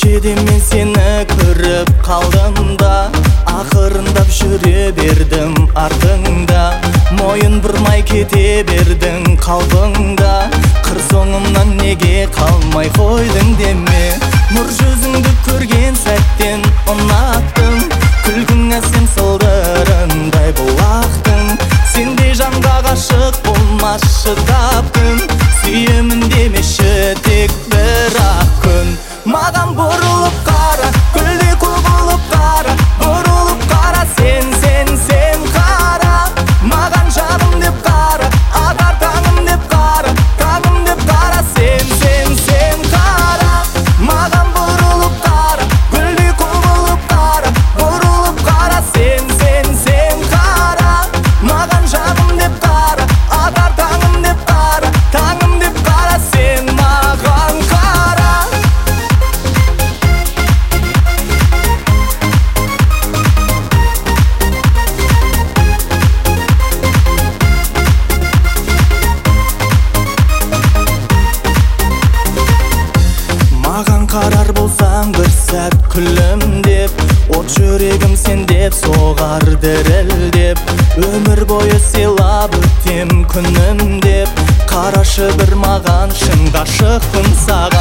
көшеде мен сені көріп қалдым да, ақырындап жүре бердім артыңда. Мойын бұрмай кете бердің қалбыңда, қыр соңымнан неге қалмай қойдың деме. Нұр жүзіңді көрген сәттен ұнаттым, күлкің әсем сылдырындай бұлақтың. Сендей жанға ғашық болмашы тапқым, сүйемін демеші тек бір-ақ күн. Маған бұрылып қара, гүлдей құбылып қара, бұрылып қара, сен қара. Маған жаным деп қара, атар таңым деп қара, таңым деп қара, сен қара. Маған бұрылып қара, гүлдей құбылып қара, бұрылып қара, сен қара. Маған жаным деп қара, атар таңым деп қара, таңым деп қара, сен маған қара. Маған қарар болсаң бір сәт күлімдеп, от жүрегім сен деп соғар дірілдеп. Өмір бойы сыйлап өтем күнім деп, қарашы бір маған шын ғашықпын саған.